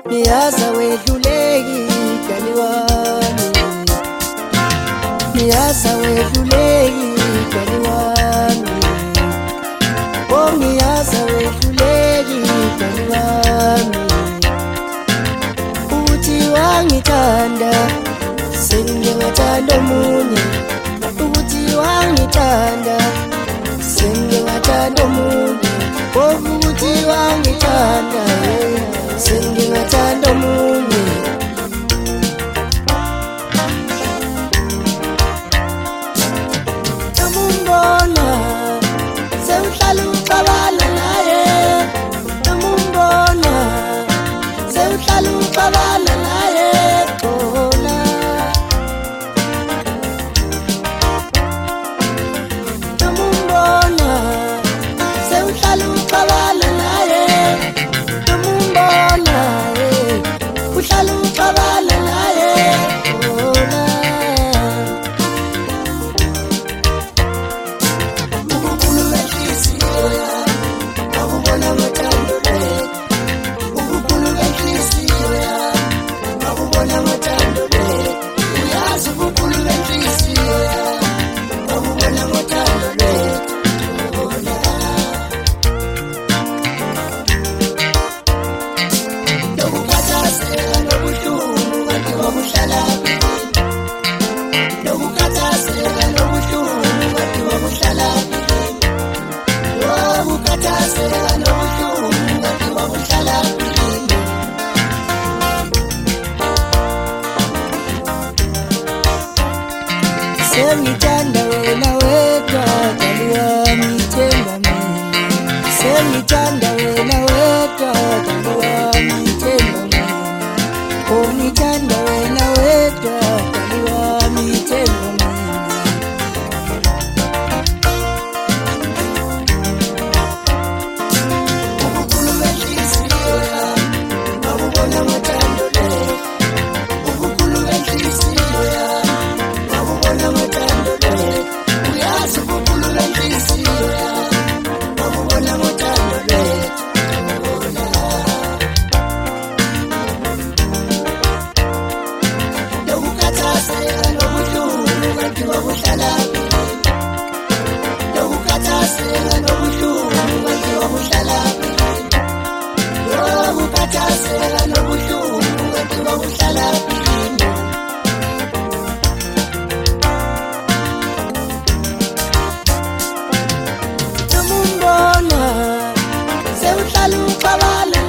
Niyaza wedluleki dali wami, niyaza wedluleki dali wami, oh niyaza wedluleki dali wami. Uthi wangithanda sengingathanda omunye, uthi wangithanda sengingathanda omunye, oh uthi wangithanda sengingathanda omunye. Namumbona sewuhlala uxabana naye, namumbona sewuhlala uxabana naye khona. Namumbona sewuhlala uxabana naye, namumbona uhlala uxabana naye khona. Ubukhulu benhliziyo yami akubona amathando lwethu, ubukhulu benhliziyo yami akubona amathando lwethu, uyazi ubukhulu benhliziyo yami akubona amathando lwethu. Nokukhathazeka nobuhlungu kanti wabuhlalaphi, nokukhathazeka nobuhlungu kanti wabuhlalaphi, nokukhathazeka nobuhlungu kanti wabuhlalaphi. Sengithanda wena wedwa dali wami, themba mina. Sengithanda wena wedwa dali wami, themba mina. Oh ngithanda wena wedwa dali wami, themba mina. Ubukhulu benhliziyo yami akubona amathando lwethu, ubukhulu benhliziyo yami akubona amathando lwethu, uyazi ubukhulu benhliziyo yami akubona amathando lwethu. Nokukhathazeka nobuhlungu kanti wabuhlalaphi, nokukhathazeka nobuhlungu kanti wabuhlalaphi, nokukhathazeka nobuhlungu kanti wabuhlalaphi. Namumbona sewuhlala uxabana